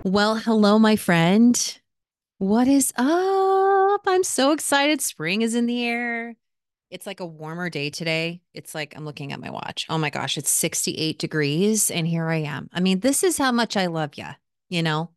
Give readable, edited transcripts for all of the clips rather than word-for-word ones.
Well, hello, my friend. What is up? I'm so excited. Spring is in the air. It's like a warmer day today. It's like I'm looking at my watch. Oh my gosh, it's 68 degrees and here I am. I mean, this is how much I love you, you know?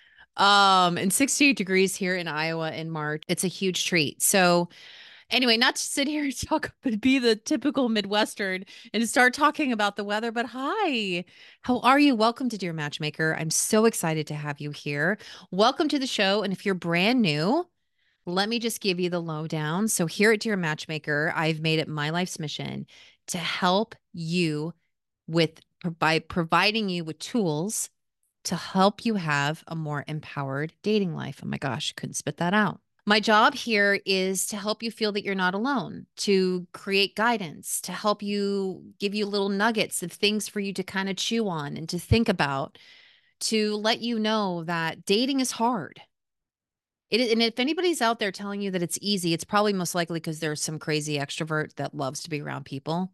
And 68 degrees here in Iowa in March. It's a huge treat. So, anyway, not to sit here and talk, but be the typical Midwestern and start talking about the weather. But hi, how are you? Welcome to Dear Matchmaker. I'm so excited to have you here. Welcome to the show. And if you're brand new, let me just give you the lowdown. So, here at Dear Matchmaker, I've made it my life's mission to help you with by providing you with tools to help you have a more empowered dating life. Oh my gosh, couldn't spit that out. My job here is to help you feel that you're not alone, to create guidance, to help you give you little nuggets of things for you to kind of chew on and to think about, to let you know that dating is hard. And if anybody's out there telling you that it's easy, it's probably most likely because there's some crazy extrovert that loves to be around people.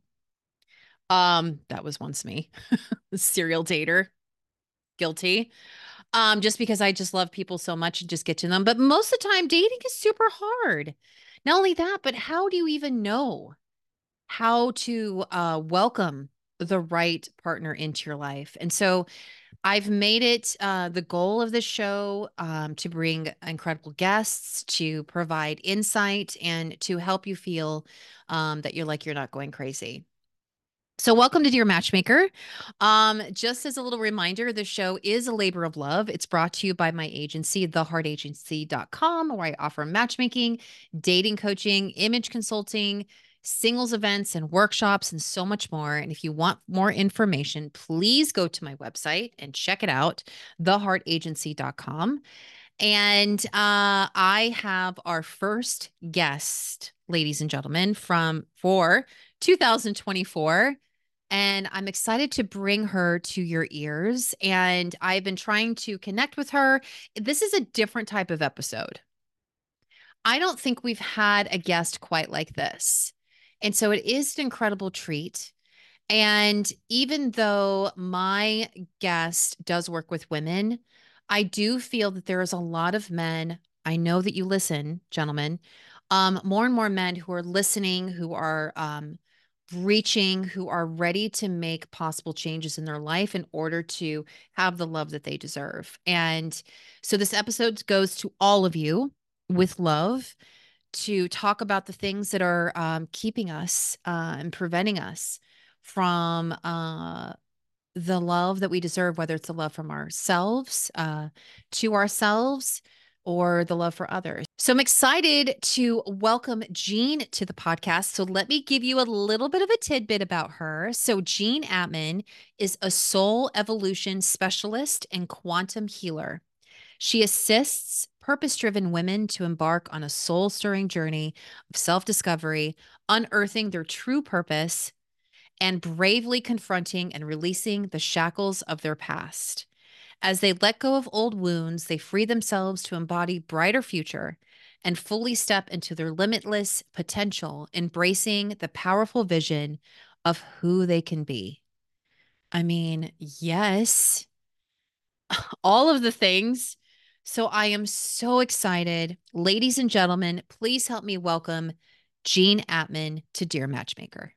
That was once me, serial dater, guilty. Just because I just love people so much and just get to them. But most of the time, dating is super hard. Not only that, but how do you even know how to welcome the right partner into your life? And so I've made it the goal of this show to bring incredible guests, to provide insight, and to help you feel that you're not going crazy. So, welcome to Dear Matchmaker. Just as a little reminder, the show is a labor of love. It's brought to you by my agency, theheartagency.com, where I offer matchmaking, dating coaching, image consulting, singles events, and workshops, and so much more. And if you want more information, please go to my website and check it out, theheartagency.com. And I have our first guest, ladies and gentlemen, from for 2024. And I'm excited to bring her to your ears. And I've been trying to connect with her. This is a different type of episode. I don't think we've had a guest quite like this. And so it is an incredible treat. And even though my guest does work with women, I do feel that there is a lot of men. I know that you listen, gentlemen, more and more men who are listening, who are reaching, who are ready to make possible changes in their life in order to have the love that they deserve. And so this episode goes to all of you with love to talk about the things that are keeping us and preventing us from the love that we deserve, whether it's the love from ourselves to ourselves or the love for others. So I'm excited to welcome Jean to the podcast. So let me give you a little bit of a tidbit about her. So Jean Atman is a soul evolution specialist and quantum healer. She assists purpose driven women to embark on a soul stirring journey of self discovery, unearthing their true purpose, and bravely confronting and releasing the shackles of their past. As they let go of old wounds, they free themselves to embody brighter future and fully step into their limitless potential, embracing the powerful vision of who they can be. I mean, yes, all of the things. So I am so excited. Ladies and gentlemen, please help me welcome Jean Atman to Dear Matchmaker.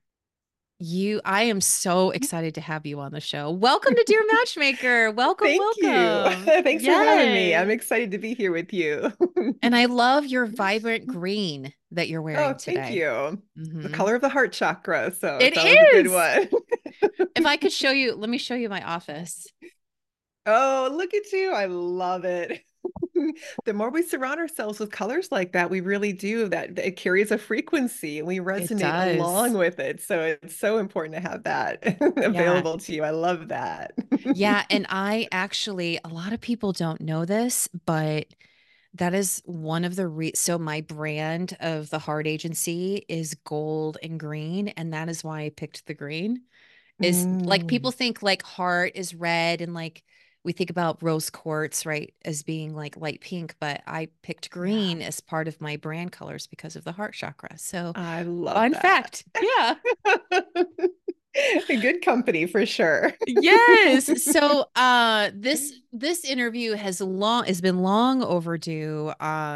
I am so excited to have you on the show. Welcome to Dear Matchmaker. Welcome, Thank you. welcome. Thanks for having me. I'm Yes. excited to be here with you. And I love your vibrant green that you're Oh, wearing thank today. you. The Hmm. color of the heart chakra, so It it's always a good is. one. If I could show you, let me show you my office. Oh, look at you. I love it. The more we surround ourselves with colors like that, we really do that. It carries a frequency and we It resonate along does. with it. So it's so important to have that Yeah. available to you. I love that. Yeah. And a lot of people don't know this, but that is one of the so my brand of the Heart Agency is gold and green. And that is why I picked the green. Is like people Mm. think like heart is red and like we think about rose quartz, right, as being like light pink, but I picked Yeah, green as part of my brand colors because of the heart chakra. So, I love fun that. fact. Yeah. Good company for sure. Yes. So this interview has been long overdue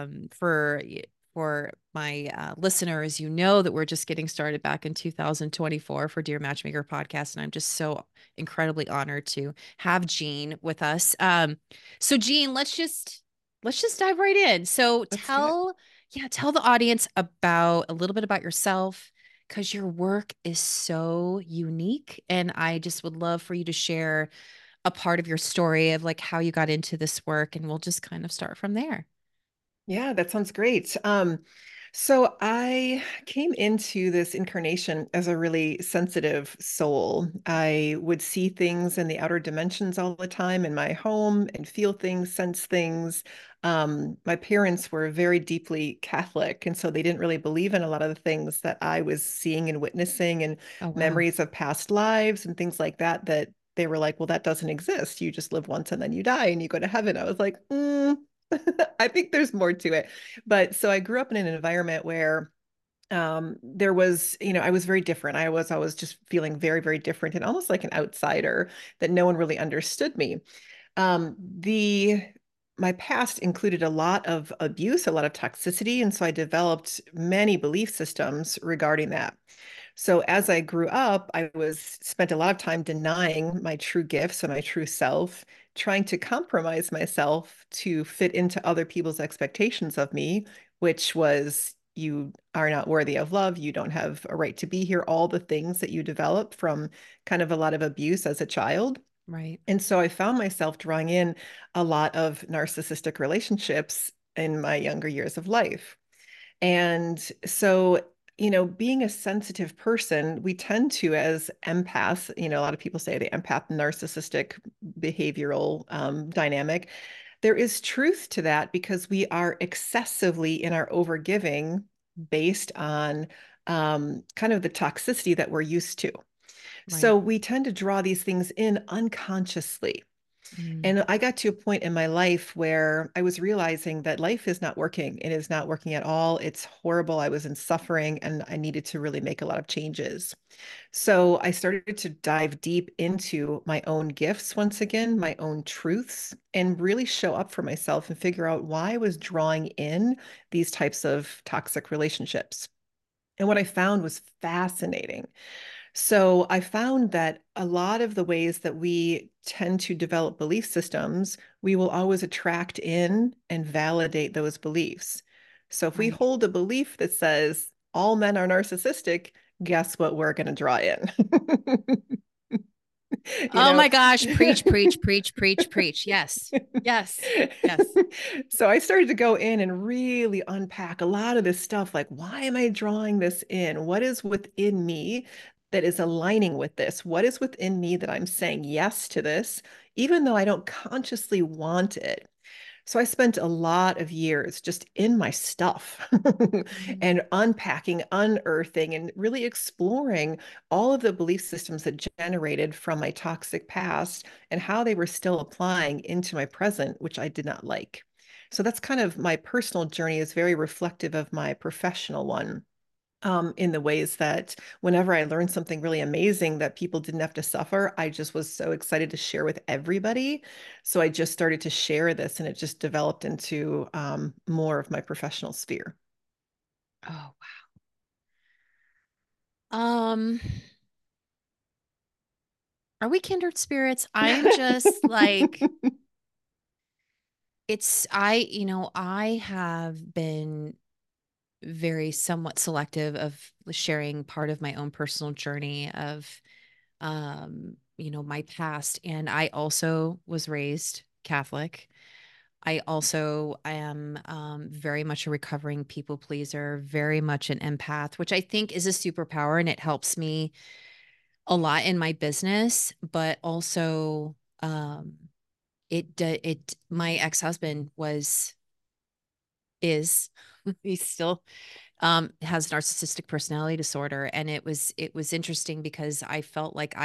for my listeners. You know that we're just getting started back in 2024 for Dear Matchmaker podcast, and I'm just so incredibly honored to have Jean with us. So Jean, let's just dive right in. So Let's do it. tell the audience about a little bit about yourself because your work is so unique. And I just would love for you to share a part of your story of like how you got into this work. And we'll just kind of start from there. Yeah, that sounds great. So I came into this incarnation as a really sensitive soul. I would see things in the outer dimensions all the time in my home and feel things, sense things. My parents were very deeply Catholic, and so they didn't really believe in a lot of the things that I was seeing and witnessing and Oh, wow. memories of past lives and things like that, that they were like, well, that doesn't exist. You just live once and then you die and you go to heaven. I was like, I think there's more to it. But so I grew up in an environment where there was, I was very different. I was just feeling very, very different and almost like an outsider that no one really understood me. The My past included a lot of abuse, a lot of toxicity, and so I developed many belief systems regarding that. So as I grew up, I was spent a lot of time denying my true gifts and my true self, trying to compromise myself to fit into other people's expectations of me, which was you are not worthy of love, you don't have a right to be here, all the things that you develop from kind of a lot of abuse as a child. Right. And so I found myself drawing in a lot of narcissistic relationships in my younger years of life. And so, being a sensitive person, we tend to, as empaths, a lot of people say the empath narcissistic behavioral dynamic. There is truth to that because we are excessively in our overgiving based on kind of the toxicity that we're used to. Right. So we tend to draw these things in unconsciously. Mm, And I got to a point in my life where I was realizing that life is not working. It is not working at all. It's horrible. I was in suffering and I needed to really make a lot of changes. So I started to dive deep into my own gifts once again, my own truths, and really show up for myself and figure out why I was drawing in these types of toxic relationships. And what I found was fascinating. So I found that a lot of the ways that we tend to develop belief systems, we will always attract in and validate those beliefs. So if we right. hold a belief that says all men are narcissistic, guess what we're going to draw in? you Oh know? my gosh. Preach, preach, preach, preach, preach. Yes. Yes. Yes. So I started to go in and really unpack a lot of this stuff. Like, why am I drawing this in? What is within me that is aligning with this? What is within me that I'm saying yes to this, even though I don't consciously want it? So I spent a lot of years just in my stuff Mm, and unpacking, unearthing, and really exploring all of the belief systems that generated from my toxic past and how they were still applying into my present, which I did not like. So that's kind of my personal journey is very reflective of my professional one in the ways that whenever I learned something really amazing that people didn't have to suffer, I just was so excited to share with everybody. So I just started to share this and it just developed into more of my professional sphere. oh, wow. Are we kindred spirits? I'm just like, I have been very somewhat selective of sharing part of my own personal journey of my past. And I also was raised Catholic. I also am very much a recovering people pleaser, very much an empath, which I think is a superpower and it helps me a lot in my business, but also my ex-husband is he's still has narcissistic personality disorder, and it was interesting because I felt like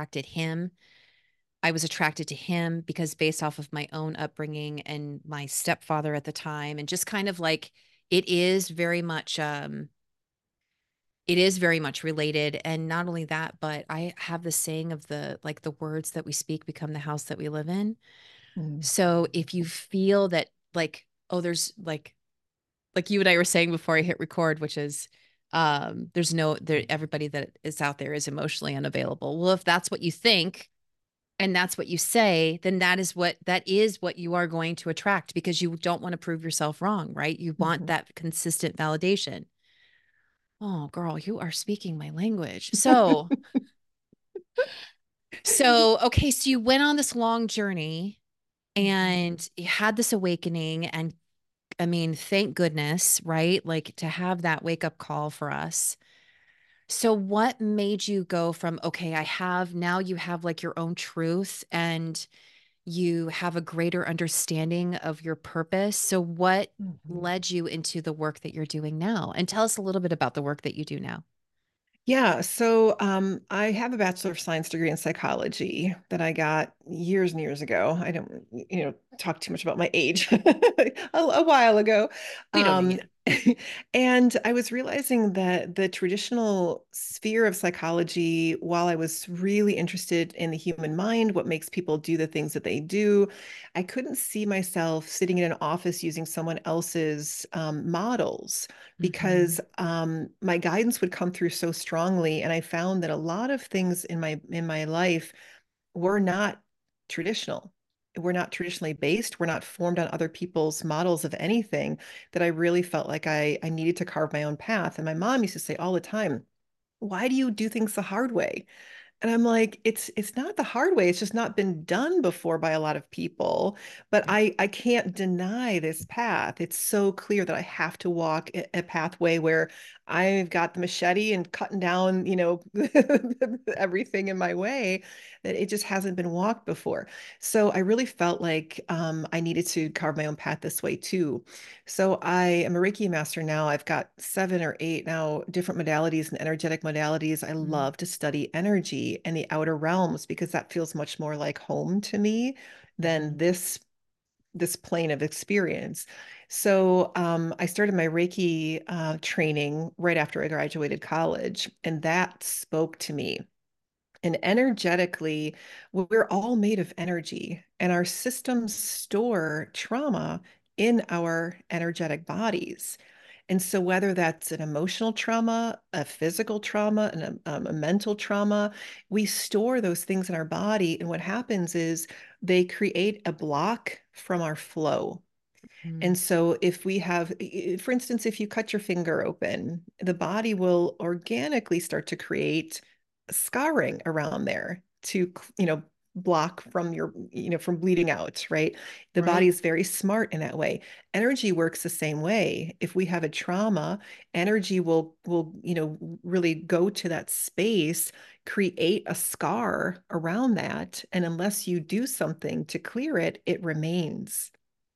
I was attracted to him because based off of my own upbringing and my stepfather at the time, and just kind of like it is very much It is very much related. And not only that, but I have the saying of the like the words that we speak become the house that we live in. Mm. So if you feel that like, oh, there's like you and I were saying before I hit record, which is there's no there everybody that is out there is emotionally unavailable. Well, if that's what you think and that's what you say, then that is what you are going to attract because you don't want to prove yourself wrong, right? You want Mhm. that consistent validation. Oh, girl, you are speaking my language. So okay, so you went on this long journey Mhm. and you had this awakening and I mean, thank goodness, right? Like to have that wake up call for us. So, what made you go from, okay, now you have like your own truth and you have a greater understanding of your purpose. So, what Mhm. led you into the work that you're doing now? And tell us a little bit about the work that you do now. Yeah, so I have a Bachelor of Science degree in psychology that I got years and years ago. I don't, talk too much about my age, a while ago. We don't need Um, it. and I was realizing that the traditional sphere of psychology, while I was really interested in the human mind, what makes people do the things that they do, I couldn't see myself sitting in an office using someone else's models because Hmm. my guidance would come through so strongly, and I found that a lot of things in my life were not traditional. We're not traditionally based. We're not formed on other people's models of anything that I really felt like I needed to carve my own path. And my mom used to say all the time, why do you do things the hard way? And I'm like, it's not the hard way. It's just not been done before by a lot of people. But Yeah. I can't deny this path. It's so clear that I have to walk a pathway where I've got the machete and cutting down, everything in my way that it just hasn't been walked before. So I really felt like I needed to carve my own path this way too. So I am a Reiki master now. I've got 7 or 8 now different modalities and energetic modalities. I Mm, love to study energy and the outer realms because that feels much more like home to me than mhm, this plane of experience. So I started my Reiki training right after I graduated college, and that spoke to me. And energetically, we're all made of energy, and our systems store trauma in our energetic bodies. And so, whether that's an emotional trauma, a physical trauma, and a mental trauma, we store those things in our body. And what happens is they create a block from our flow. mm, And so, if we have, for instance, if you cut your finger open, the body will organically start to create scarring around there to, block from from bleeding out, right? The body right. is very smart in that way. Energy works the same way. If we have a trauma, energy will, really go to that space, create a scar around that. And unless you do something to clear it, it remains.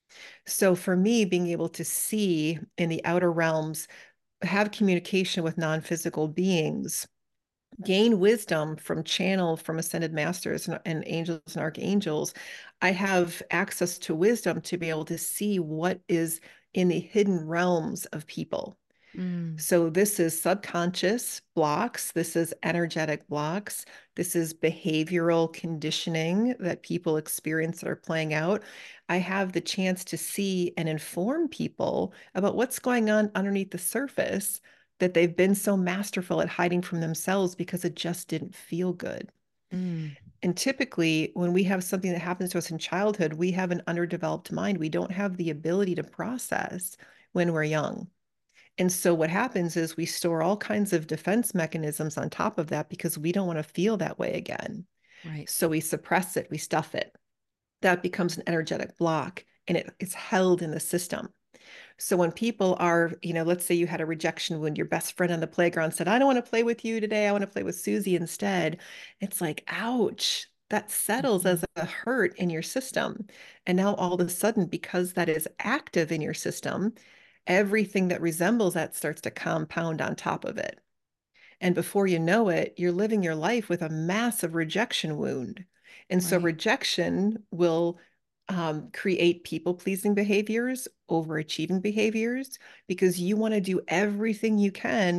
So for me, being able to see in the outer realms, have communication with non-physical beings, gain wisdom from ascended masters and angels and archangels, I have access to wisdom to be able to see what is in the hidden realms of people. Mm, So this is subconscious blocks. This is energetic blocks. This is behavioral conditioning that people experience that are playing out. I have the chance to see and inform people about what's going on underneath the surface that they've been so masterful at hiding from themselves because it just didn't feel good. mm, And typically, when we have something that happens to us in childhood, we have an underdeveloped mind. We don't have the ability to process when we're young. And so what happens is we store all kinds of defense mechanisms on top of that because we don't want to feel that way again. right. So we suppress it, we stuff it. That becomes an energetic block and it's held in the system. So when people are, let's say you had a rejection wound, your best friend on the playground said, I don't want to play with you today. I want to play with Susie instead. It's like, ouch, that settles Mhm, as a hurt in your system. And now all of a sudden, because that is active in your system, everything that resembles that starts to compound on top of it. And before you know it, you're living your life with a massive rejection wound. And so right. rejection will create people pleasing behaviors, overachieving behaviors, because you want to do everything you can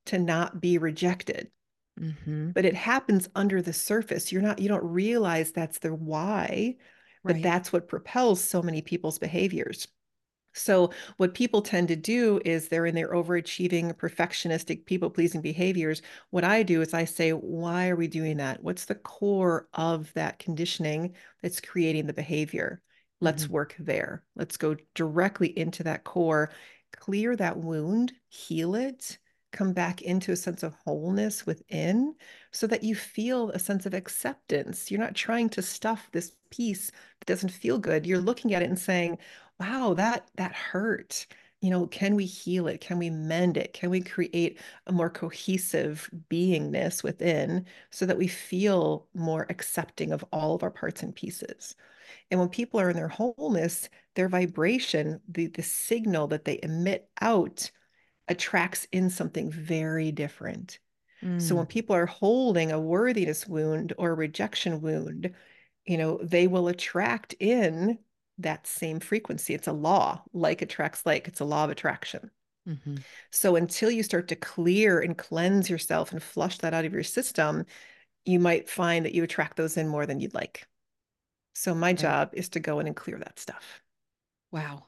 to not be rejected. Mm-hmm. But it happens under the surface. You don't realize that's the why, but Right. that's what propels so many people's behaviors. So, what people tend to do is they're in their overachieving, perfectionistic, people pleasing behaviors. What I do is I say, why are we doing that? What's the core of that conditioning that's creating the behavior? Mm-hmm. Let's work there. Let's go directly into that core, clear that wound, heal it, come back into a sense of wholeness within so that you feel a sense of acceptance. You're not trying to stuff this piece that doesn't feel good. You're looking at it and saying, wow, that hurt. Can we heal it? Can we mend it? Can we create a more cohesive beingness within so that we feel more accepting of all of our parts and pieces? And when people are in their wholeness, their vibration, the signal that they emit out attracts in something very different. So Mm. when people are holding a worthiness wound or a rejection wound, they will attract in that same frequency. It's a law, like attracts like. It's a law of attraction. Mm-hmm. So until you start to clear and cleanse yourself and flush that out of your system, you might find that you attract those in more than you'd like. So my Right. job is to go in and clear that stuff. Wow.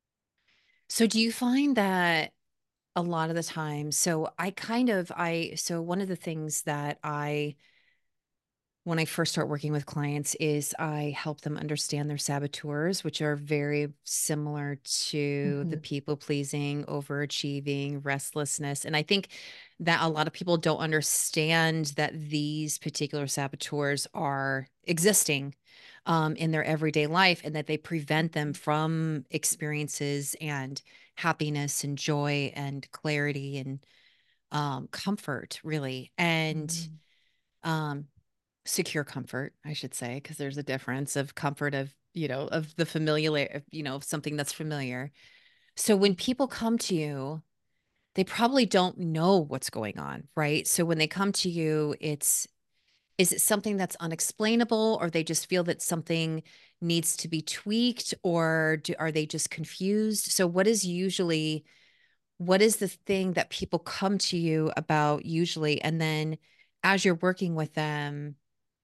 So do you find that a lot of the time, so one of the things that when I first start working with clients is I help them understand their saboteurs, which are very similar to the Mhm. people pleasing, overachieving, restlessness. And I think that a lot of people don't understand that these particular saboteurs are existing in their everyday life and that they prevent them from experiences and happiness and joy and clarity and comfort, really. And Mhm. um, secure comfort, I should say, because there's a difference of comfort of, of the familiar, of something that's familiar. So when people come to you, they probably don't know what's going on, right? So when they come to you, is it something that's unexplainable, or they just feel that something needs to be tweaked, or are they just confused? So what is the thing that people come to you about usually? And then as you're working with them,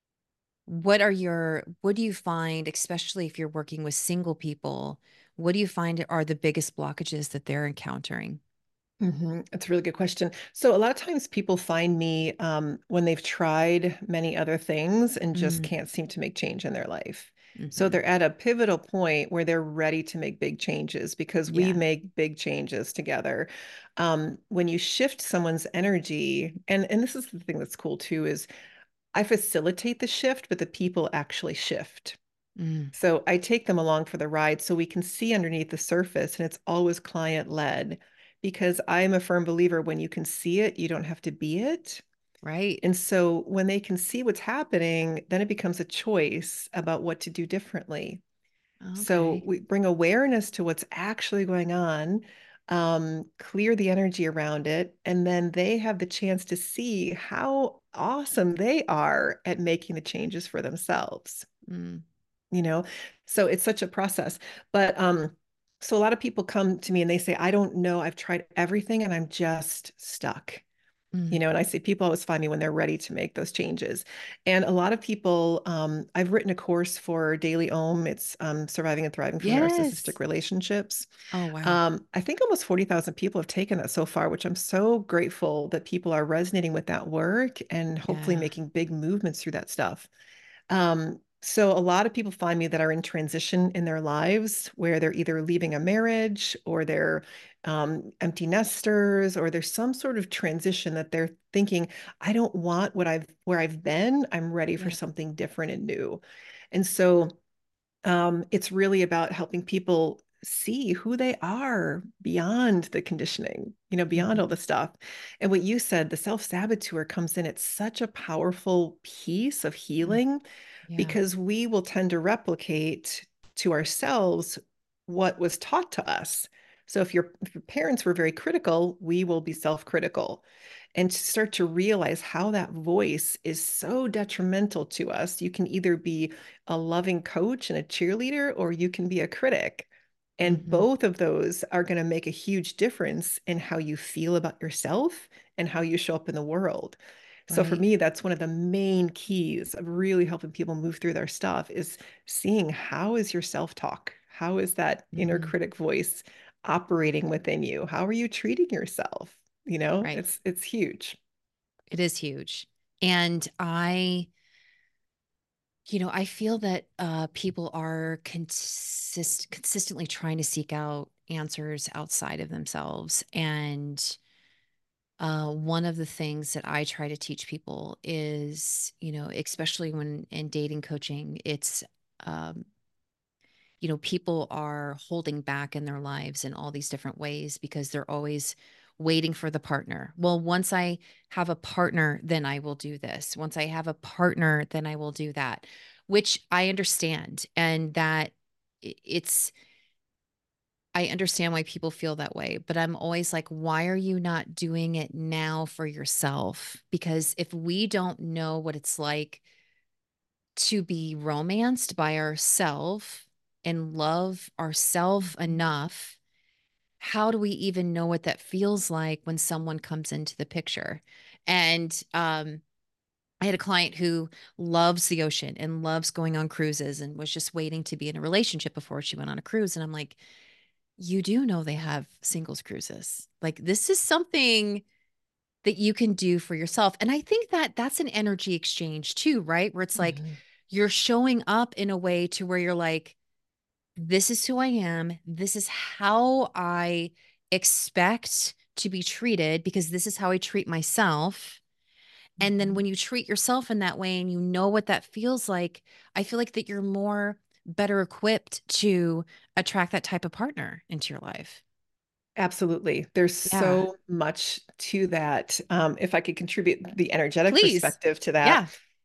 what do you find, especially if you're working with single people, what do you find are the biggest blockages that they're encountering? That's a really good question. So a lot of times people find me when they've tried many other things and just Mm, can't seem to make change in their life. So hmm. they're at a pivotal point where they're ready to make big changes because we Yeah. make big changes together. When you shift someone's energy, and this is the thing that's cool too, is I facilitate the shift, but the people actually shift. Mm, So I take them along for the ride so we can see underneath the surface, and it's always client led because I'm a firm believer when you can see it, you don't have to be it. right. And so when they can see what's happening, then it becomes a choice about what to do differently. So Okay. we bring awareness to what's actually going on, clear the energy around it, and then they have the chance to see how awesome they are at making the changes for themselves Mm, you know so it's such a process. But so a lot of people come to me and they say, I don't know, I've tried everything and I'm just stuck. mm. And I say people always find me when they're ready to make those changes. And a lot of people, I've written a course for Daily Om. It's surviving and thriving from narcissistic Yes. relationships. Oh, wow. I think almost 40,000 people have taken that so far, which I'm so grateful that people are resonating with that work and hopefully Yeah. making big movements through that stuff. So a lot of people find me that are in transition in their lives where they're either leaving a marriage or they're empty nesters or there's some sort of transition that they're thinking, I don't want where I've been. I'm ready for Yeah. something different and new. And so it's really about helping people see who they are beyond the conditioning, beyond Hmm. all the stuff. And what you said, the self-saboteur comes in, it's such a powerful piece of Mm, healing yeah. because we will tend to replicate to ourselves what was taught to us. So if your parents were very critical, we will be self-critical. And to start to realize how that voice is so detrimental to us. You can either be a loving coach and a cheerleader, or you can be a critic. And Hmm. both of those are going to make a huge difference in how you feel about yourself and how you show up in the world. So for Right. me, that's one of the main keys of really helping people move through their stuff is seeing how is your self-talk? How is that inner Hmm. critic voice operating within you? How are you treating yourself? You know, Right. it's huge. It is huge. And I feel that people are consistently trying to seek out answers outside of themselves. And one of the things that I try to teach people is, especially when in dating coaching, it's, um, people are holding back in their lives in all these different ways because they're always waiting for the partner. Well, once I have a partner, then I will do this. Once I have a partner, then I will do that, which I understand. And that it's, I understand why people feel that way, but I'm always like, why are you not doing it now for yourself? Because if we don't know what it's like to be romanced by ourselves and love ourselves Mhm. enough, how do we even know what that feels like when someone comes into the picture? And I had a client who loves the ocean and loves going on cruises and was just waiting to be in a relationship before she went on a cruise. And I'm like, you do know they have singles cruises. Like, this is something that you can do for yourself. And I think that that's an energy exchange too, right? Where it's like Mhm. you're showing up in a way to where you're like, this is who I am. This is how I expect to be treated because this is how I treat myself. And then Mhm. when you treat yourself in that way and you know what that feels like, I feel like that you're more better equipped to attract that type of partner into your life. Absolutely. There's Yeah. so much to that. If I could contribute the energetic Please. perspective to that, Yeah.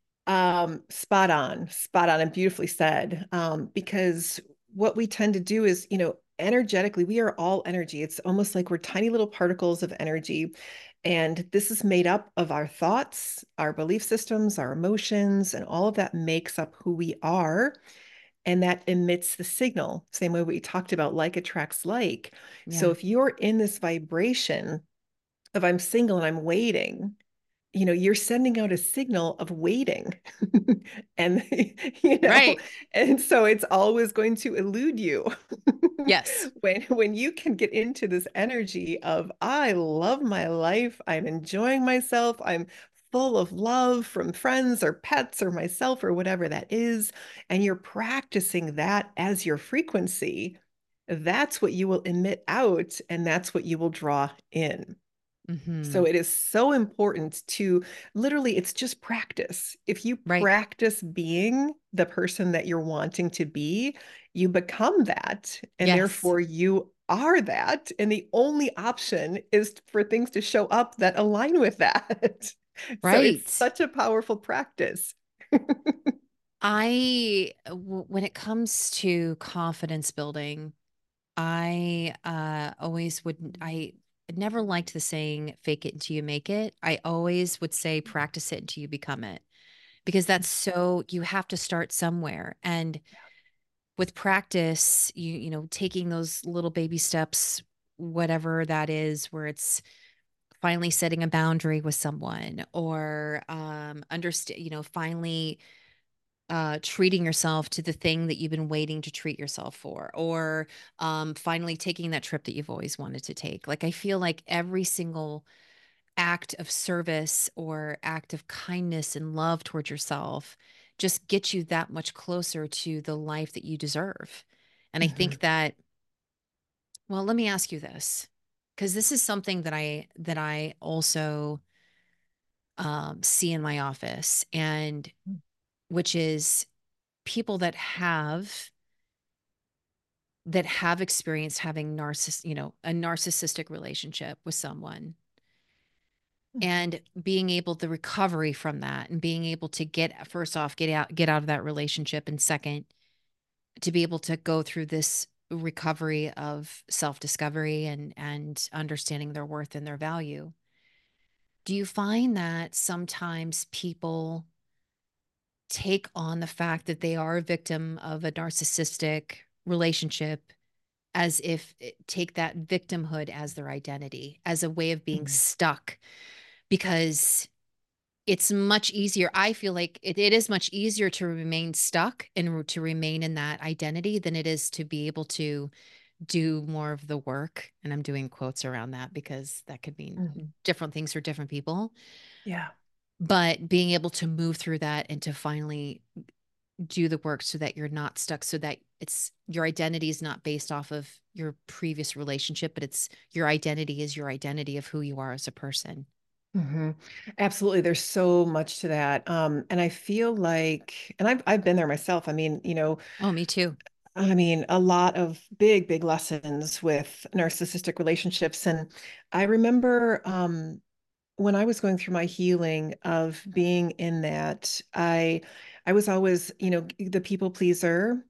spot on, and beautifully said. Because what we tend to do is, energetically, we are all energy. It's almost like we're tiny little particles of energy. And this is made up of our thoughts, our belief systems, our emotions, and all of that makes up who we are. And that emits the signal, same way we talked about like attracts like. So Yeah. if you're in this vibration of I'm single and I'm waiting, you're sending out a signal of waiting. and you know, Right. and so it's always going to elude you. Yes. when you can get into this energy of I love my life, I'm enjoying myself, I'm full of love from friends or pets or myself or whatever that is, and you're practicing that as your frequency, that's what you will emit out and that's what you will draw in. So Hmm. it is so important to literally, it's just practice. If you Right. practice being the person that you're wanting to be, you become that. And Yes. therefore, you are that. And the only option is for things to show up that align with that. So it's Right. such a powerful practice. When it comes to confidence building, I always would, I never liked the saying, fake it until you make it. I always would say, practice it until you become it, because that's so, you have to start somewhere. And with practice, taking those little baby steps, whatever that is, where it's finally setting a boundary with someone or understand, finally treating yourself to the thing that you've been waiting to treat yourself for, or finally taking that trip that you've always wanted to take. Like, I feel like every single act of service or act of kindness and love towards yourself just gets you that much closer to the life that you deserve. And I Mhm. think that, well, let me ask you this, because this is something that I also see in my office, and which is people that have experienced having a narcissistic relationship with someone, Mhm. and being able the recovery from that, and being able to get first off get out of that relationship, and second, to be able to go through this recovery of self-discovery and understanding their worth and their value. Do you find that sometimes people take on the fact that they are a victim of a narcissistic relationship, take that victimhood as their identity, as a way of being Mhm. stuck because it's much easier. I feel like it is much easier to remain stuck and to remain in that identity than it is to be able to do more of the work. And I'm doing quotes around that because that could mean Mhm. different things for different people. Yeah. But being able to move through that and to finally do the work so that you're not stuck, so that it's your identity is not based off of your previous relationship, but it's your identity is your identity of who you are as a person. hmm Absolutely. There's so much to that. And I feel like, and I've been there myself. I mean, Oh, me too. a lot of big, big lessons with narcissistic relationships. And I remember when I was going through my healing of being in that, I was always, the people pleaser,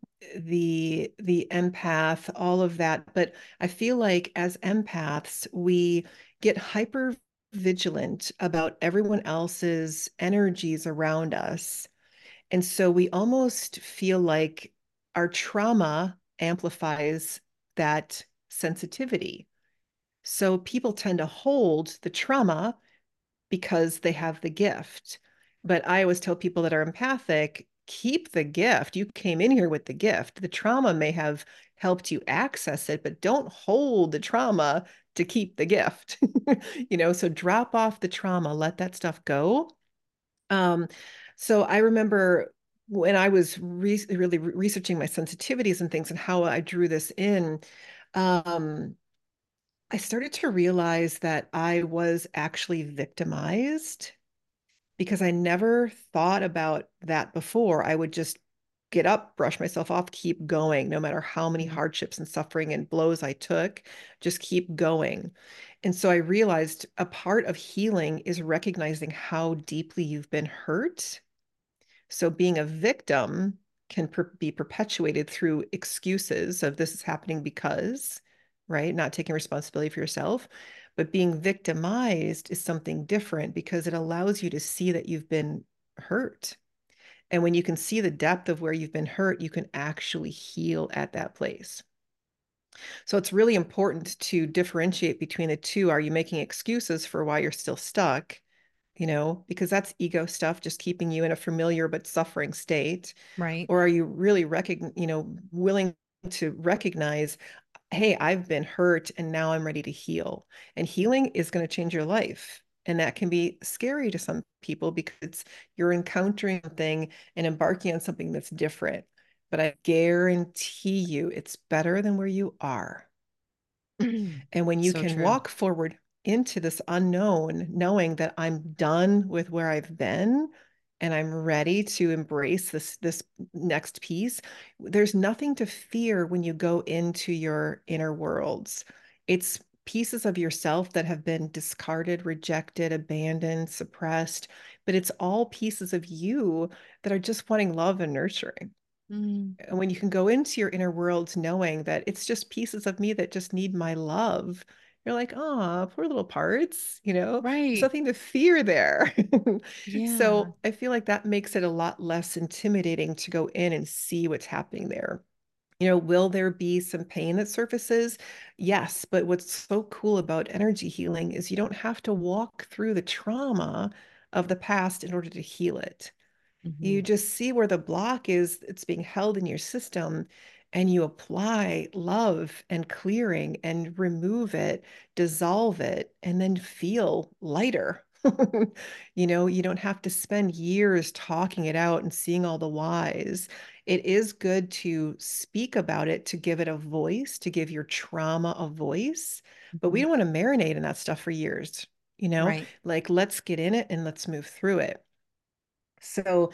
the empath, all of that. But I feel like as empaths, we get hyper vigilant about everyone else's energies around us. And so we almost feel like our trauma amplifies that sensitivity. So people tend to hold the trauma because they have the gift. But I always tell people that are empathic, keep the gift. You came in here with the gift. The trauma may have helped you access it, but don't hold the trauma to keep the gift. So drop off the trauma, let that stuff go. Um, so I remember when I was really researching my sensitivities and things and how I drew this in, um, I started to realize that I was actually victimized because I never thought about that before. I would just get up, brush myself off, keep going, no matter how many Mhm. hardships and suffering and blows I took, just keep going. And so I realized a part of healing is recognizing how deeply you've been hurt. So being a victim can be perpetuated through excuses of this is happening because, right? Not taking responsibility for yourself. But being victimized is something different because it allows you to see that you've been hurt. And when you can see the depth of where you've been hurt, you can actually heal at that place. So it's really important to differentiate between the two. Are you making excuses for why you're still stuck? Because that's ego stuff, just keeping you in a familiar but suffering state. Right. Or are you really willing to recognize, hey, I've been hurt and now I'm ready to heal. And healing is going to change your life. And that can be scary to some people because you're encountering something and embarking on something that's different. But I guarantee you it's better than where you are. And when you So can true. walk forward into this unknown, knowing that I'm done with where I've been and I'm ready to embrace this next piece, there's nothing to fear when you go into your inner worlds. It's pieces of yourself that have been discarded, rejected, abandoned, suppressed, but it's all pieces of you that are just wanting love and nurturing. Mm. And when you can go into your inner worlds knowing that it's just pieces of me that just need my love, you're like, oh, poor little parts, there's Right. nothing to fear there. Yeah. So I feel like that makes it a lot less intimidating to go in and see what's happening there. Will there be some pain that surfaces? Yes, but what's so cool about energy healing is you don't have to walk through the trauma of the past in order to heal it. You Mhm. just see where the block is, it's being held in your system, and you apply love and clearing and remove it, dissolve it, and then feel lighter. You don't have to spend years talking it out and seeing all the whys. It is good to speak about it, to give it a voice, to give your trauma a voice, but we Mhm. don't want to marinate in that stuff for years, Right. like let's get in it and let's move through it. So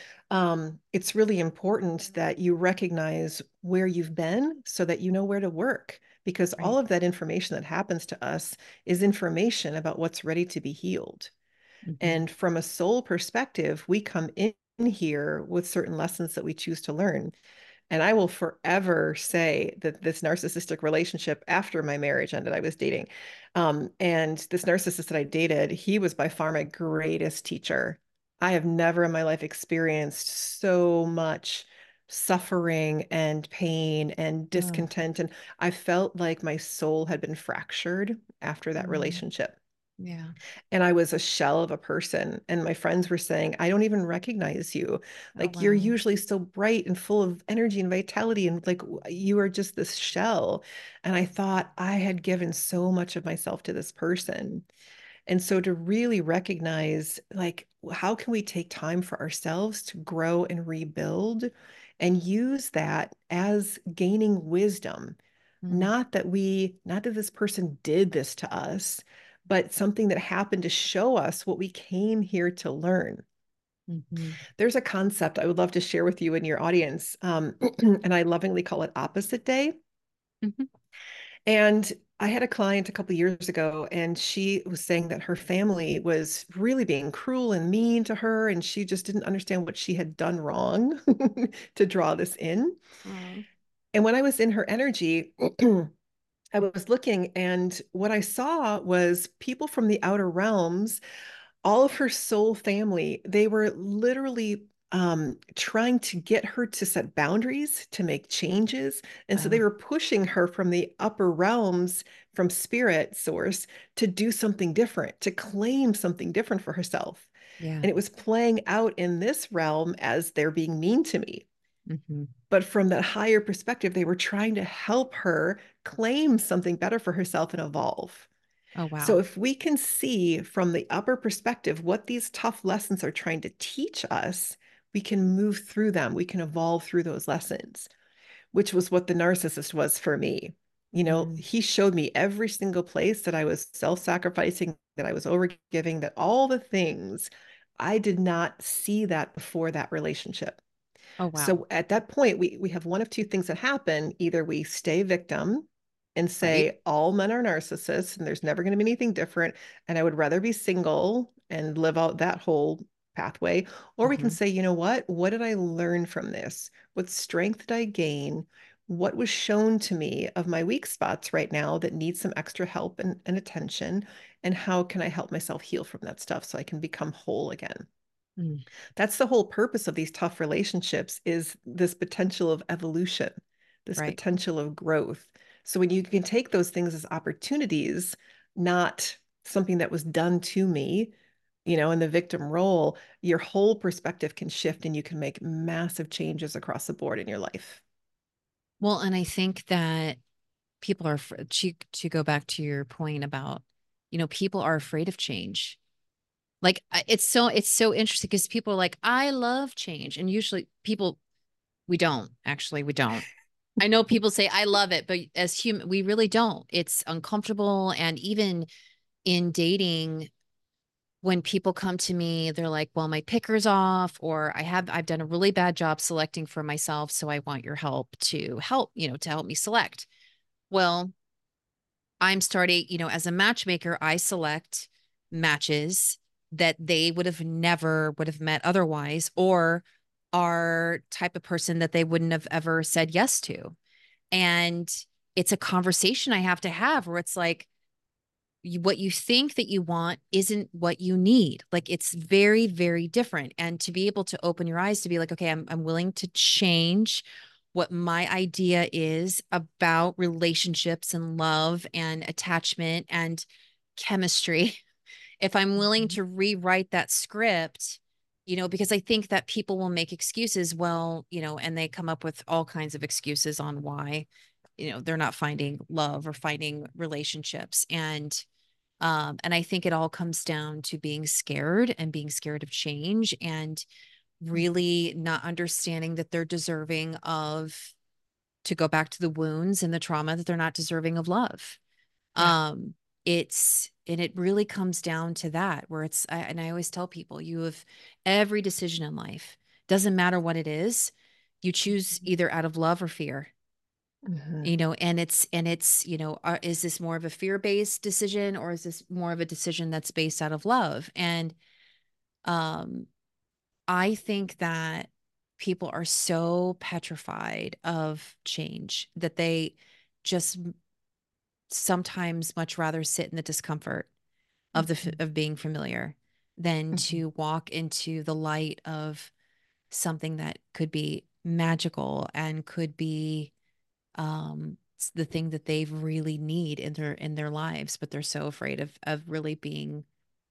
it's really important that you recognize where you've been so that you know where to work, because all Right. of that information that happens to us is information about what's ready to be healed. Mhm. And from a soul perspective, we come in here with certain lessons that we choose to learn. And I will forever say that this narcissistic relationship after my marriage ended, I was dating. And this narcissist that I dated, he was by far my greatest teacher. I have never in my life experienced so much suffering and pain and Ugh. discontent. And I felt like my soul had been fractured after that Mm. relationship. Yeah. And I was a shell of a person. And my friends were saying, I don't even recognize you. Oh, Like, you're wow. usually so bright and full of energy and vitality. And like, you are just this shell. And I thought I had given so much of myself to this person. And so to really recognize, like, how can we take time for ourselves to grow and rebuild and use that as gaining wisdom? Mm, Not that this person did this to us, but something that happened to show us what we came here to learn. mhm, There's a concept I would love to share with you and your audience, and I lovingly call it opposite day. mhm. And I had a client a couple years ago, and she was saying that her family was really being cruel and mean to her, and she just didn't understand what she had done wrong to draw this in. Oh, And when I was in her energy, I was looking, and what I saw was people from the outer realms, all of her soul family, they were literally trying to get her to set boundaries, to make changes. And so they oh, were pushing her from the upper realms, from spirit source, to do something different, to claim something different for herself. yeah. And it was playing out in this realm as they're being mean to me. Mhm. But from that higher perspective, they were trying to help her claim something better for herself and evolve. Oh, So, wow. if we can see from the upper perspective what these tough lessons are trying to teach us, we can move through them. We can evolve through those lessons, which was what the narcissist was for me. You know, Mm. he showed me every single place that I was self sacrificing, that I was overgiving, that all the things I did not see that before that relationship. Oh, wow. So at that point, we have one of two things that happen. Either we stay victim and Right. say all men are narcissists and there's never going to be anything different, and I would rather be single and live out that whole pathway. Or we can Mhm. say, you know what? What did I learn from this? What strength did I gain? What was shown to me of my weak spots right now that need some extra help and attention? And how can I help myself heal from that stuff so I can become whole again? Mm. That's the whole purpose of these tough relationships, is this potential of evolution, this Right. potential of growth. So when you can take those things as opportunities, not something that was done to me, in the victim role, your whole perspective can shift and you can make massive changes across the board in your life. Well, and I think that people are to go back to your point about, people are afraid of change. Like it's so interesting because people are like, I love change. And usually people, we don't. I know people say I love it, but as human, we really don't. It's uncomfortable. And even in dating, when people come to me, they're like, well, my picker's off, or I've done a really bad job selecting for myself. So I want your help to help me select. Well, I'm starting, as a matchmaker, I select matches that they would have met otherwise, or are type of person that they wouldn't have ever said yes to. And it's a conversation I have to have where it's like, what you think that you want isn't what you need. Like it's very, very different. And to be able to open your eyes to be like, okay, I'm willing to change what my idea is about relationships and love and attachment and chemistry. If I'm willing Mhm. to rewrite that script, because I think that people will make excuses, well, and they come up with all kinds of excuses on why, they're not finding love or finding relationships. And I think it all comes down to being scared of change and really not understanding that they're deserving of, to go back to the wounds and the trauma, that they're not deserving of love. Yeah. Um, and it really comes down to that, where and I always tell people, you have every decision in life, doesn't matter what it is, you choose either out of love or fear. Mhm. And it's is this more of a fear-based decision, or is this more of a decision that's based out of love? And um I think that people are so petrified of change that they just sometimes much rather sit in the discomfort of Mhm. of being familiar than Mhm. to walk into the light of something that could be magical and could be the thing that they really need in their lives, but they're so afraid of really being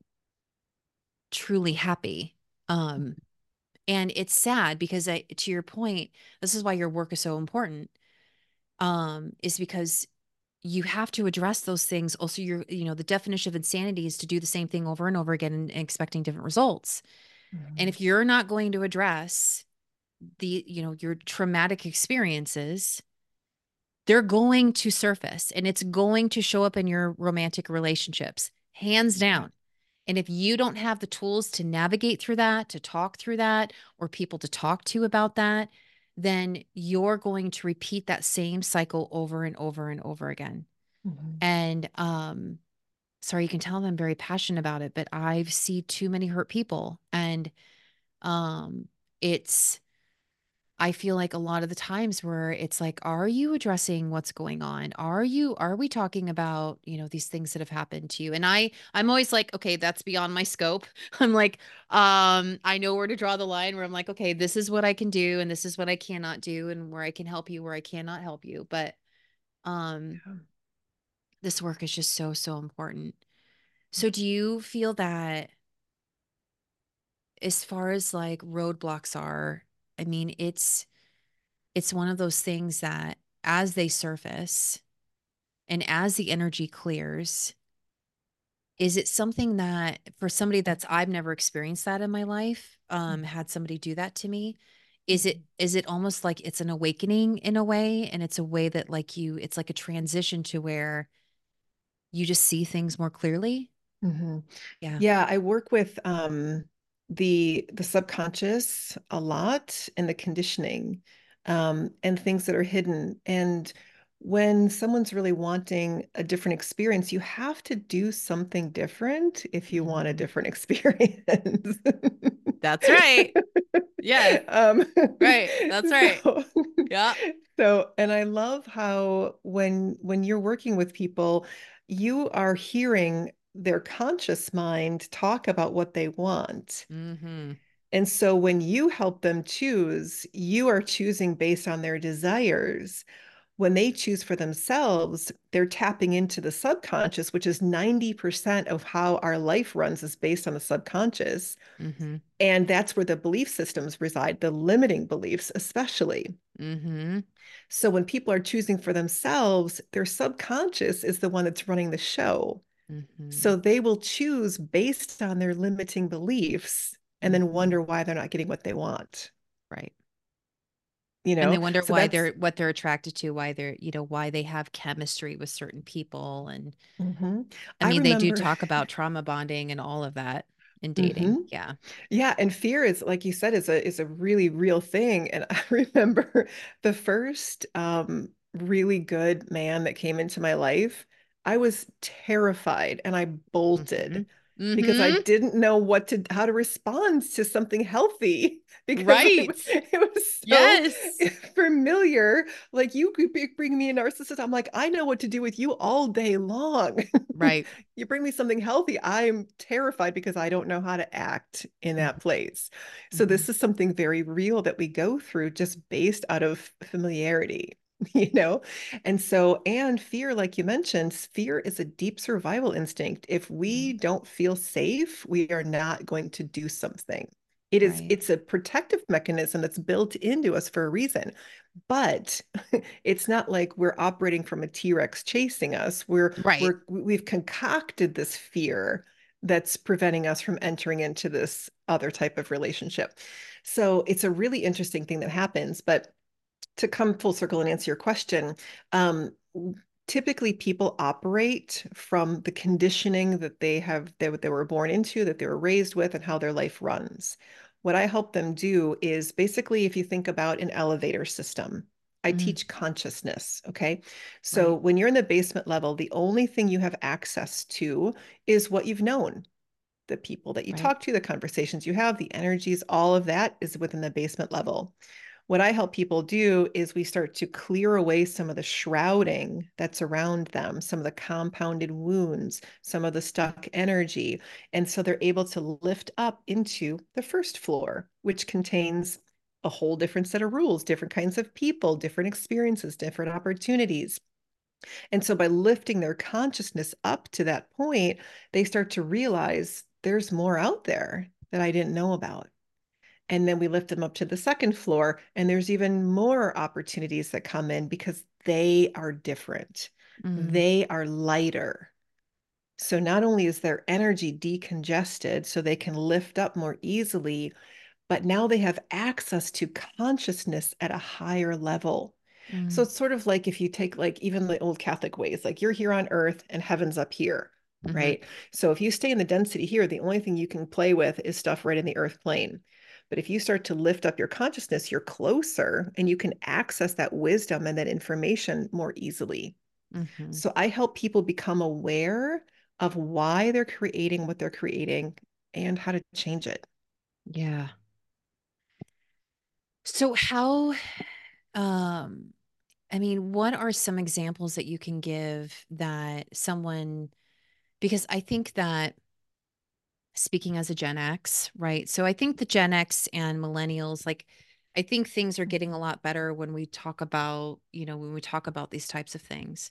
truly happy. Um, and it's sad because to your point, this is why your work is so important. Is because you have to address those things. Also, the definition of insanity is to do the same thing over and over again and expecting different results. And Mhm. if you're not going to address your traumatic experiences, they're going to surface and it's going to show up in your romantic relationships, hands Yeah. down. And if you don't have the tools to navigate through that, to talk through that, or people to talk to about that, then you're going to repeat that same cycle over and over and over again. Mhm. And sorry, you can tell I'm very passionate about it, but I've seen too many hurt people. And um it's I feel like a lot of the times where it's like, are you addressing what's going on? Are we talking about, these things that have happened to you? And I'm always like, okay, that's beyond my scope. I'm like, I know where to draw the line where I'm like, okay, this is what I can do and this is what I cannot do and where I can help you, where I cannot help you. But um Yeah. this work is just so, so important. So do you feel that as far as like roadblocks are, I mean, it's one of those things that as they surface and as the energy clears, is it something that for somebody that's I've never experienced that in my life, had somebody do that to me, Mhm. is it almost like it's an awakening in a way, and it's a way that like it's like a transition to where you just see things more clearly? Mhm. Yeah. Yeah, I work with the subconscious a lot and the conditioning and things that are hidden. And when someone's really wanting a different experience, you have to do something different if you want a Hmm. different experience. That's right. Yes. Um, Right. That's right. so, Yeah. and I love how when you're working with people, you are hearing their conscious mind talk about what they want. Hmm. And so when you help them choose, you are choosing based on their desires. When they choose for themselves, they're tapping into the subconscious, which is 90% of how our life runs is based on the subconscious. Hmm. And that's where the belief systems reside, the limiting beliefs, especially. Hmm. So when people are choosing for themselves, their subconscious is the one that's running the show. Hmm. So they will choose based on their limiting beliefs and then Hmm. wonder why they're not getting what they want, Right. you And they know? wonder So why that's they're what they're attracted to, why they're, why they have chemistry with certain people. And mhm. I I mean, they do remember. talk about trauma bonding and all of that in dating. Mhm. Yeah. Yeah, and fear is, like you said, is a really real thing. And I remember the first really good man that came into my life, I was terrified and I Hmm. bolted because I Hmm. didn't know how to respond to something healthy because Right. it was so Yes. familiar. Like you could bring me a narcissist. I'm like, I know what to do with you all day long. Right. You bring me something healthy, I'm terrified because I don't know how to act in that place. So Hmm. this is something very real that we go through just based out of familiarity, you know? And so, and fear, like you mentioned, fear is a deep survival instinct. If we don't feel safe, we are not going to do something. Right. It's a protective mechanism that's built into us for a reason. But it's not like we're operating from a T-Rex chasing us. Right. We've concocted this fear that's preventing us from entering into this other type of relationship. So it's a really interesting thing that happens. But to come full circle and answer your question, um, typically people operate from the conditioning that they were born into, that they were raised with, and how their life runs. What I help them do is basically, if you think about an elevator system, I Mm. teach consciousness. Okay. So Right. when you're in the basement level, the only thing you have access to is what you've known. The people that you Right. talk to, the conversations you have, the energies, all of that is within the basement level. What I help people do is we start to clear away some of the shrouding that's around them, some of the compounded wounds, some of the stuck energy. And so they're able to lift up into the first floor, which contains a whole different set of rules, different kinds of people, different experiences, different opportunities. And so by lifting their consciousness up to that point, they start to realize there's more out there that I didn't know about. And then we lift them up to the second floor, and there's even more opportunities that come in because they are different. Mm, They are lighter. So not only is their energy decongested so they can lift up more easily, but now they have access to consciousness at a higher level. So mm, it's sort of like if you take like even the old Catholic ways, like you're here on earth and heaven's up here, hmm. right? So if you stay in the density here, the only thing you can play with is stuff right in the earth plane. But if you start to lift up your consciousness, you're closer and you can access that wisdom and that information more easily. Hmm. So I help people become aware of why they're creating what they're creating and how to change it. Yeah. So how, um, I mean, what are some examples that you can give that someone, because I think that speaking as a Gen X, right? So I think the Gen X and millennials, like, I think things are getting a lot better when we talk about, when we talk about these types of things.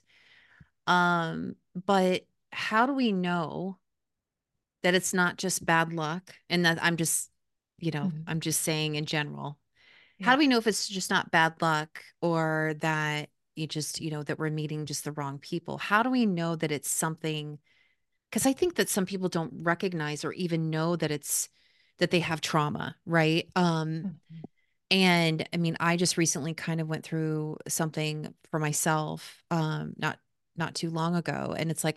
But how do we know that it's not just bad luck and that Mhm. I'm just saying in general? How Yeah. do we know if it's just not bad luck or that that we're meeting just the wrong people? How do we know that it's something? Because I think that some people don't recognize or even know that that they have trauma, right? Mhm. And I mean, I just recently kind of went through something for myself, not too long ago, and it's like,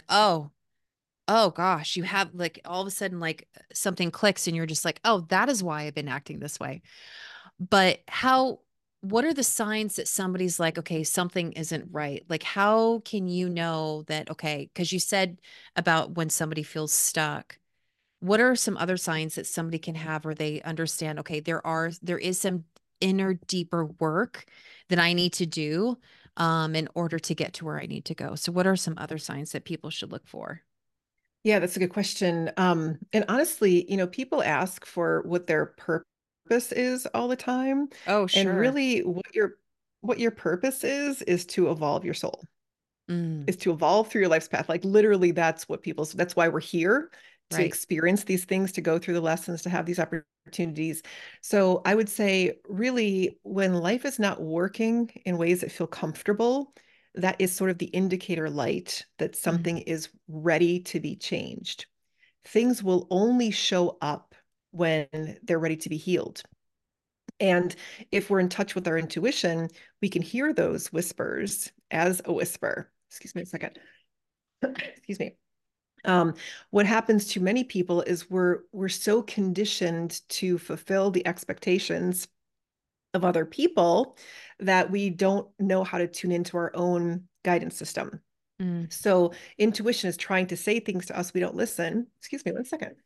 oh gosh, you have like all of a sudden like something clicks, and you're just like, oh, that is why I've been acting this way. But what are the signs that somebody's like, okay, something isn't right? Like, how can you know that, okay, because you said about when somebody feels stuck. What are some other signs that somebody can have where they understand, okay, there is some inner deeper work that I need to do in order to get to where I need to go. So what are some other signs that people should look for? Yeah, that's a good question. And honestly, people ask for what their purpose is all the time. Oh, And sure. really what your purpose is to evolve your soul, Mm, is to evolve through your life's path. Like literally that's why we're here to right. experience these things, to go through the lessons, to have these opportunities. So I would say really when life is not working in ways that feel comfortable, that is sort of the indicator light that Mm, something is ready to be changed. Things will only show up when they're ready to be healed. And if we're in touch with our intuition, we can hear those whispers as a whisper. Excuse me a second. Excuse me. What happens to many people is we're so conditioned to fulfill the expectations of other people that we don't know how to tune into our own guidance system. mm, So intuition is trying to say things to us, we don't listen. Excuse me, one second.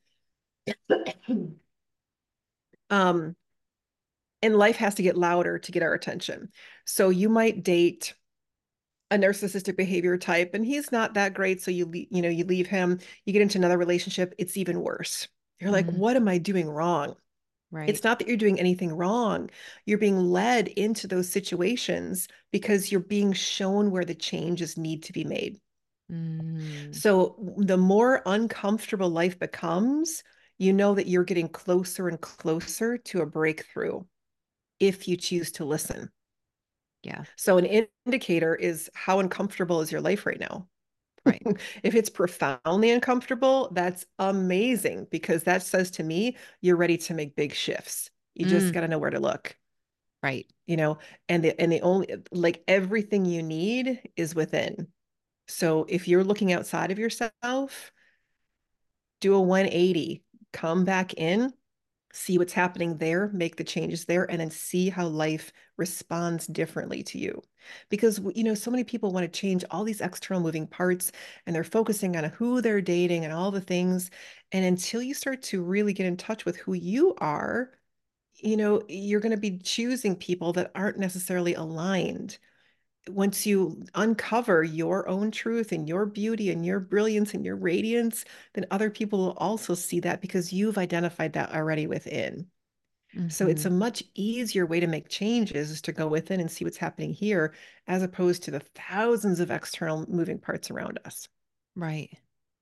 Um, and life has to get louder to get our attention. So you might date a narcissistic behavior type and he's not that great, so you leave him, you get into another relationship, it's even worse. You're like, mm, what am I doing wrong? right. It's not that you're doing anything wrong. You're being led into those situations because you're being shown where the changes need to be made. Mm, So the more uncomfortable life becomes, you know that you're getting closer and closer to a breakthrough if you choose to listen. yeah, So an indicator is how uncomfortable is your life right now? right. If it's profoundly uncomfortable, that's amazing because that says to me you're ready to make big shifts. You just Mm, got to know where to look, right. you know, and the only like everything you need is within. So if you're looking outside of yourself, do a 180, come back in, see what's happening there, make the changes there, and then see how life responds differently to you. Because, so many people want to change all these external moving parts and they're focusing on who they're dating and all the things. And until you start to really get in touch with who you are, you're going to be choosing people that aren't necessarily aligned. Once you uncover your own truth and your beauty and your brilliance and your radiance, then other people will also see that because you've identified that already within. So it's a Hmm. much easier way to make changes is to go within and see what's happening here, as opposed to the thousands of external moving parts around us. Right.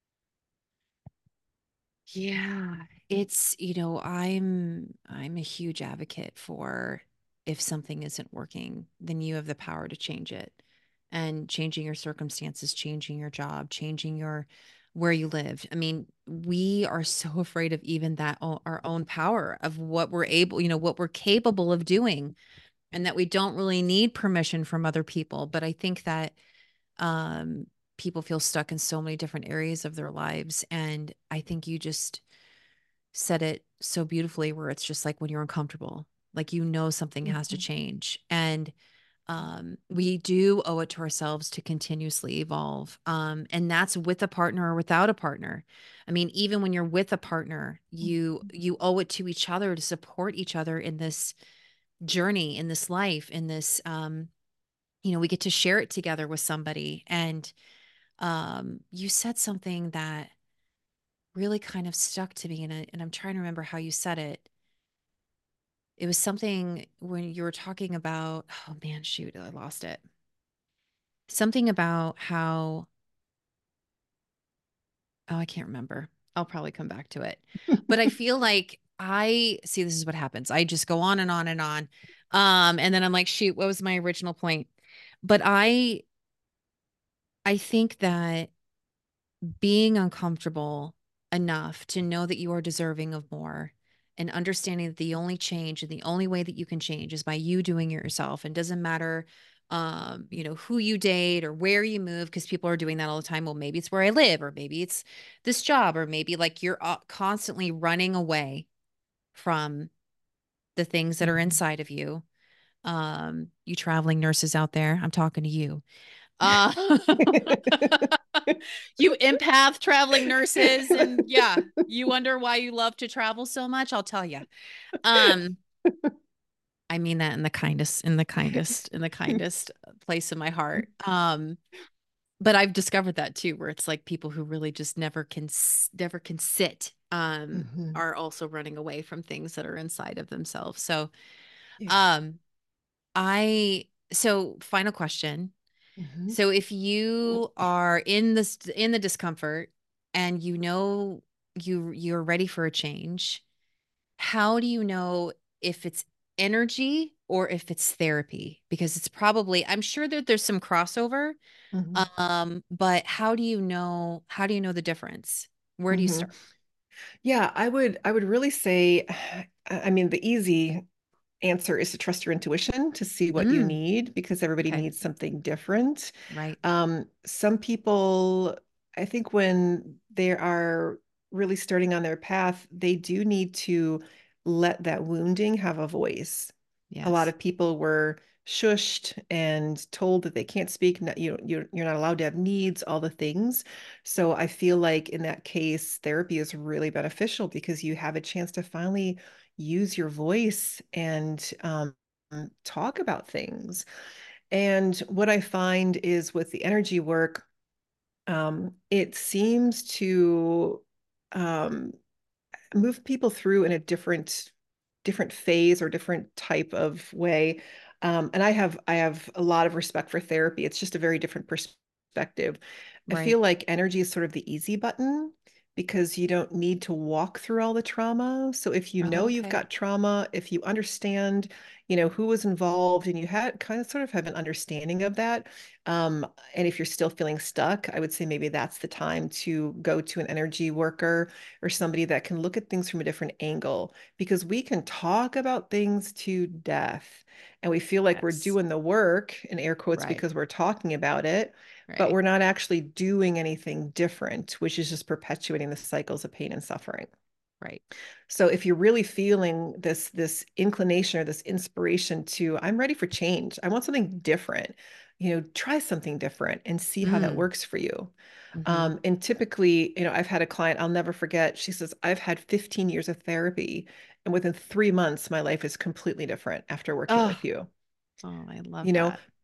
Yeah, it's, I'm a huge advocate for if something isn't working, then you have the power to change it. And changing your circumstances, changing your job, changing your where you live. I mean, we are so afraid of even that our own power of what we're able, what we're capable of doing, and that we don't really need permission from other people. But I think that people feel stuck in so many different areas of their lives. And I think you just said it so beautifully where it's just like when you're uncomfortable, like something has to Mhm. change. And we do owe it to ourselves to continuously evolve. And that's with a partner or without a partner. I mean, even when you're with a partner, you owe it to each other to support each other in this journey, in this life, in this we get to share it together with somebody. And you said something that really kind of stuck to me, and I'm trying to remember how you said it. It was something when you were talking about, oh man, shoot, I lost it. Something about how, oh, I can't remember. I'll probably come back to it. But I feel like I see this is what happens. I just go on and on and on. And then I'm like, shoot, what was my original point? But I think that being uncomfortable enough to know that you are deserving of more and understanding that the only change and the only way that you can change is by you doing it yourself, and doesn't matter who you date or where you move, because people are doing that all the time. Well, maybe it's where I live, or maybe it's this job, or maybe like you're constantly running away from the things that are Mhm. inside of you. You traveling nurses out there, I'm talking to you. uh You empath traveling nurses, and yeah, you wonder why you love to travel so much. I'll tell you. Um, I mean that in the kindest place in my heart. But I've discovered that too, where it's like people who really just never can sit, Mhm. are also running away from things that are inside of themselves. So, Yeah. um, so final question. Mhm. So if you are in the discomfort, and you're ready for a change, how do you know if it's energy or if it's therapy? Because it's probably, I'm sure that there's some crossover. Mhm. But how do you know the difference? Where do you Mhm. start? Yeah, I would really say, I mean, the easy answer is to trust your intuition to see what you Mm, need, because everybody okay, needs something different. right. Some people, I think when they are really starting on their path, they do need to let that wounding have a voice. A lot Yes. of people were shushed and told that they can't speak, you're not allowed to have needs, all the things. So I feel like in that case, therapy is really beneficial because you have a chance to finally use your voice and talk about things. And what I find is with the energy work, it seems to um, move people through in a different phase or different type of way. And I have a lot of respect for therapy. It's just a very different perspective. I Right. feel like energy is sort of the easy button because you don't need to walk through all the trauma. So if you Oh, know you've okay. got trauma, if you understand, who was involved and you had kind of sort of have an understanding of that, um, and if you're still feeling stuck, I would say maybe that's the time to go to an energy worker or somebody that can look at things from a different angle, because we can talk about things to death and we feel like we're Yes. doing the work in air quotes Right. because we're talking about it, but Right. we're not actually doing anything different, which is just perpetuating the cycles of pain and suffering. Right. So if you're really feeling this inclination or this inspiration to, I'm ready for change, I want something different, try something different and see how that Mm. works for you. Mm-hmm. And typically, I've had a client I'll never forget. She says, I've had 15 years of therapy, and within 3 months, my life is completely different after working Oh, with you. oh, I love You know, that.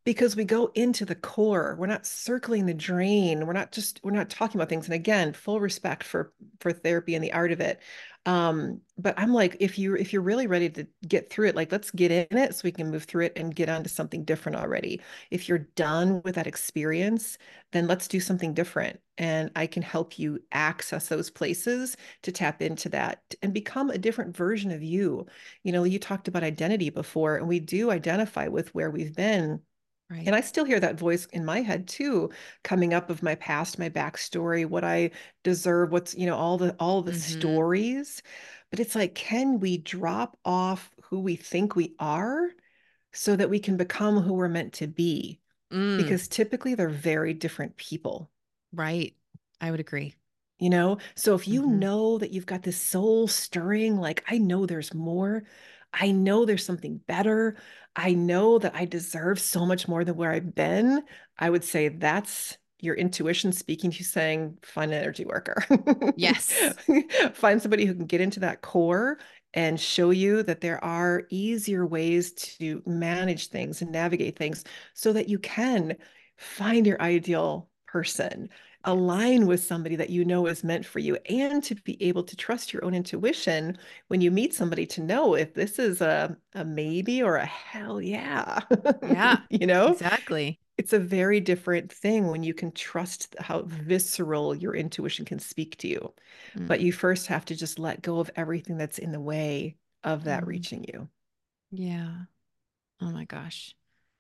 because we go into the core. We're not circling the drain. We're not talking about things. And again, full respect for therapy and the art of it. But I'm like, if you're really ready to get through it, like let's get in it so we can move through it and get on to something different already. If you're done with that experience, then let's do something different. And I can help you access those places to tap into that and become a different version of you. You know, you talked about identity before, and we do identify with where we've been, Right. and I still hear that voice in my head too, coming up of my past, my backstory, what I deserve, what's, all the Mm-hmm. stories. But it's like, can we drop off who we think we are so that we can become who we're meant to be? Mm, Because typically they're very different people. right. I would agree. So if you Mm-hmm. know that you've got this soul stirring, like, I know there's more, I know there's something better, I know that I deserve so much more than where I've been, I would say that's your intuition speaking to you saying, find an energy worker. Yes. Find somebody who can get into that core and show you that there are easier ways to manage things and navigate things so that you can find your ideal person, Yes. align with somebody that you know is meant for you, and to be able to trust your own intuition when you meet somebody to know if this is a maybe or a hell yeah. Yeah, You know, exactly. it's a very different thing when you can trust how visceral your intuition can speak to you. But Mm, you first have to just let go of everything that's in the way of that mm, reaching you. yeah. Oh my gosh.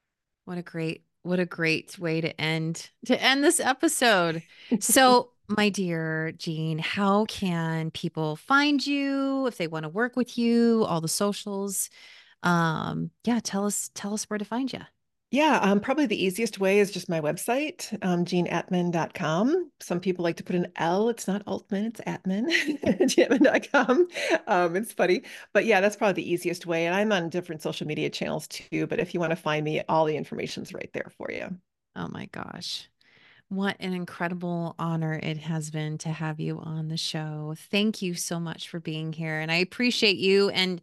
What a great way to end this episode. So, my dear Jean, how can people find you if they want to work with you, all the socials? Yeah, tell us where to find you. Yeah, probably the easiest way is just my website, jeanatman.com. Some people like to put an L. It's not Altman, it's Atman, jeanatman.com. It's funny. But yeah, that's probably the easiest way. And I'm on different social media channels too. But if you want to find me, all the information's right there for you. Oh my gosh. What an incredible honor it has been to have you on the show. Thank you so much for being here. And I appreciate you. And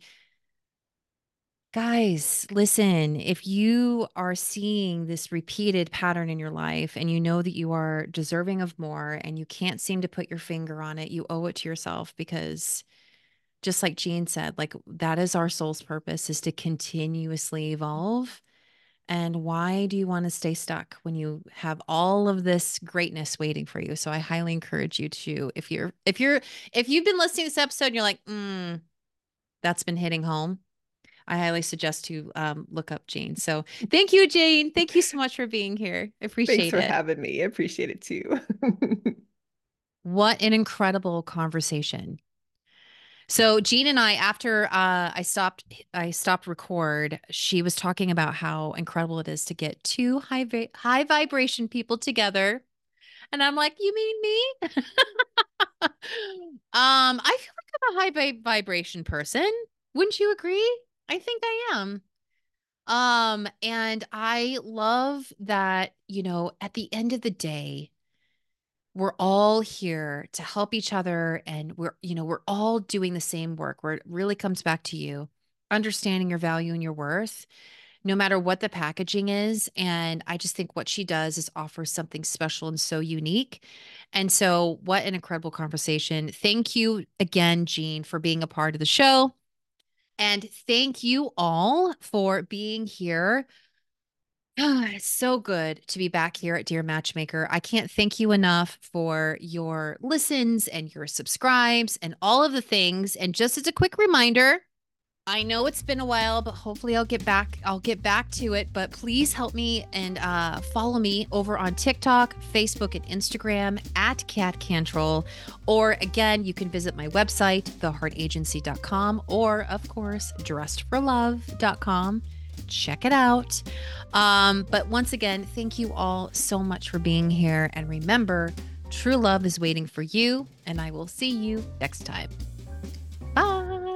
guys, listen, if you are seeing this repeated pattern in your life and you know that you are deserving of more and you can't seem to put your finger on it, you owe it to yourself because just like Jean said, like that is our soul's purpose is to continuously evolve. And why do you want to stay stuck when you have all of this greatness waiting for you? So I highly encourage you to, if you've been listening to this episode and you're like, that's been hitting home, I highly suggest to look up Jane. So thank you, Jane. Thank you so much for being here. I Thanks appreciate for it. having me. I appreciate it too. What an incredible conversation. So Jean and I, after I stopped record, she was talking about how incredible it is to get two high vibration people together. And I'm like, you mean me? I feel like I'm a vibration person. Wouldn't you agree? I think I am. And I love that, at the end of the day, we're all here to help each other and we're all doing the same work where it really comes back to you understanding your value and your worth no matter what the packaging is. And I just think what she does is offer something special and so unique. And so what an incredible conversation. Thank you again, Jean, for being a part of the show. And thank you all for being here. It's so good to be back here at Dear Matchmaker. I can't thank you enough for your listens and your subscribes and all of the things. And just as a quick reminder, I know it's been a while, but hopefully I'll get back. I'll get back to it. But please help me and follow me over on TikTok, Facebook, and Instagram at Cat Cantrell. Or again, you can visit my website, theheartagency.com, or of course, dressedforlove.com. Check it out. But once again, thank you all so much for being here. And remember, true love is waiting for you. And I will see you next time. Bye.